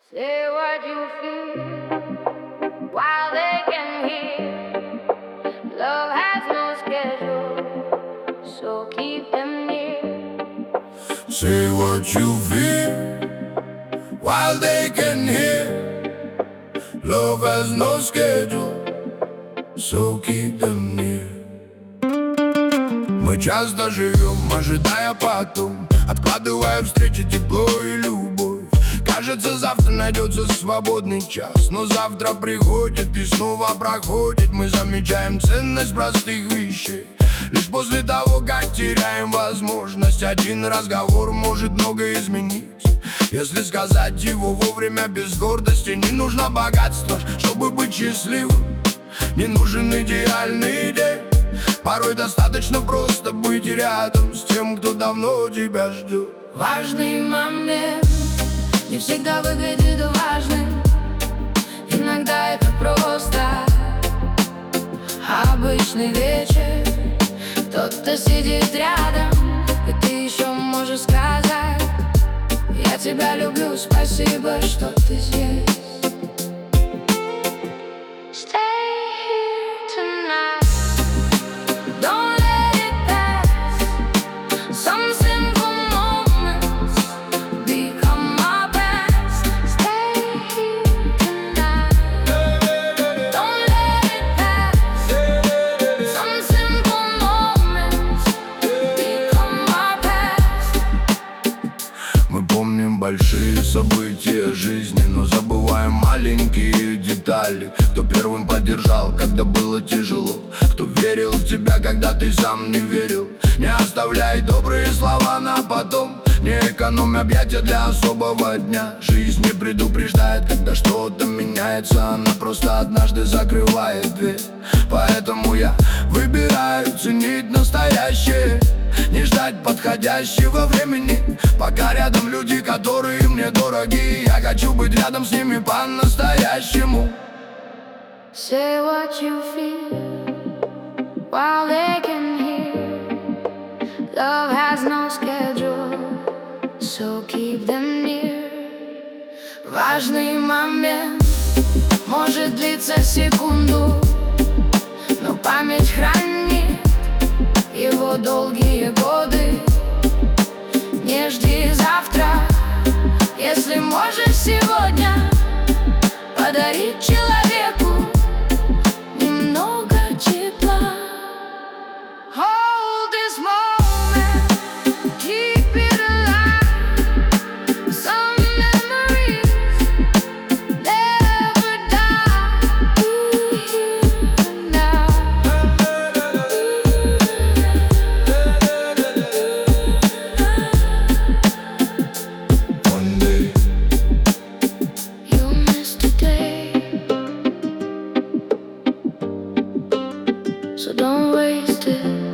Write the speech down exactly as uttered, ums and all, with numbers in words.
Say what you feel while they can hear. Love has no schedule, so keep them near. Say what you feel while they can hear. Love has no schedule, so keep them near. Мы часто живем, ожидая потом, откладывая встречи, тепло и любовь. Кажется, завтра найдется свободный час, но завтра приходит и снова проходит. Мы замечаем ценность простых вещей лишь после того, как теряем возможность. Один разговор может многое изменить, если сказать его вовремя без гордости. Не нужно богатство, чтобы быть счастливым, не нужен идеальный день. Порой достаточно просто быть рядом с тем, кто давно тебя ждет. Важный момент не всегда выглядит важным. Иногда это просто обычный вечер. Кто-то сидит рядом, и ты еще можешь сказать: я тебя люблю, спасибо, что ты здесь. Большие события жизни, но забываем маленькие детали. Кто первым поддержал, когда было тяжело, кто верил в тебя, когда ты сам не верил. Не оставляй добрые слова на потом, не экономь объятия для особого дня. Жизнь не предупреждает, когда что-то меняется, она просто однажды закрывает дверь. Поэтому я выбираю ценить настоящее, не ждать подходящего времени, пока рядом люди, которые мне дороги. Я хочу быть рядом с ними по-настоящему. Say what you feel while they can hear. Love has no schedule, so keep them near. Важный момент может длиться секунду, но память хранит его долгие годы. Не жди завтра, если можешь сегодня подарить человеку немного тепла. Hold this moment, keep it alive. Some memories never die. Ooh, now. One day You missed a day, so don't waste it.